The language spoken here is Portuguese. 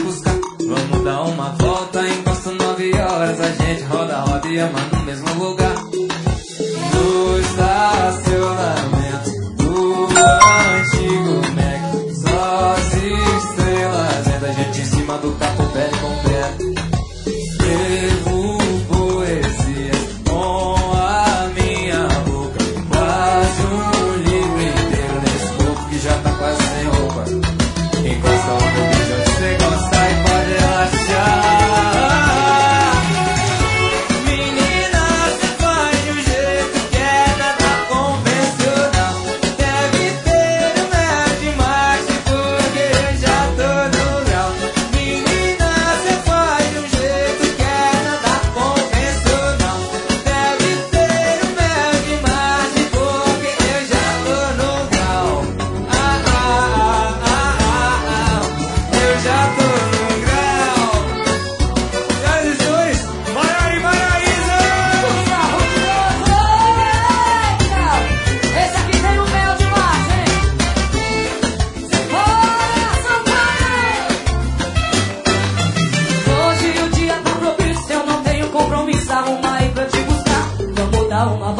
buscar. Vamos dar uma volta, enquanto 9 horas a gente roda, roda e ama no mesmo lugar. No estacionamento do antigo Mac, só as estrelas vendo a gente em cima do capo velho completo. Escrevo poesias com a minha boca, quase um livro inteiro nesse corpo que já tá quase sem roupa. Encosta o meu beijo onde você gosta e pode relaxar. Uma